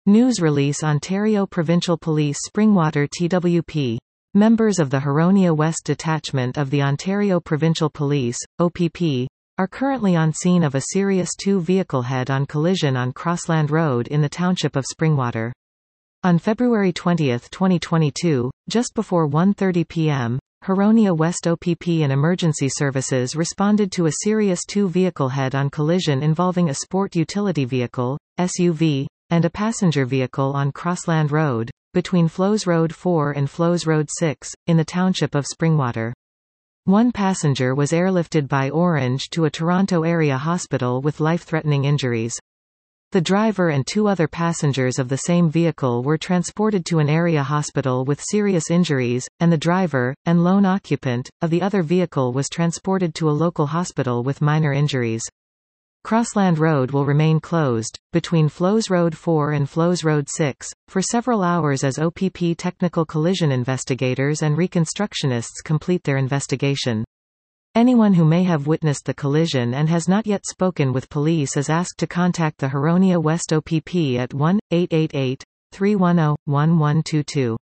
News release Ontario Provincial Police Springwater TWP. Members of the Huronia West Detachment of the Ontario Provincial Police, OPP, are currently on scene of a Sirius 2 vehicle head-on collision on Crossland Road in the township of Springwater. On February 20, 2022, just before 1:30 p.m., Huronia West OPP and emergency services responded to a Sirius 2 vehicle head-on collision involving a sport utility vehicle, SUV, and a passenger vehicle on Crossland Road, between Flows Road 4 and Flows Road 6, in the township of Springwater. One passenger was airlifted by Orange to a Toronto area hospital with life-threatening injuries. The driver and two other passengers of the same vehicle were transported to an area hospital with serious injuries, and the driver, and lone occupant, of the other vehicle was transported to a local hospital with minor injuries. Crossland Road will remain closed, between Flows Road 4 and Flows Road 6, for several hours as OPP technical collision investigators and reconstructionists complete their investigation. Anyone who may have witnessed the collision and has not yet spoken with police is asked to contact the Huronia West OPP at 1-888-310-1122.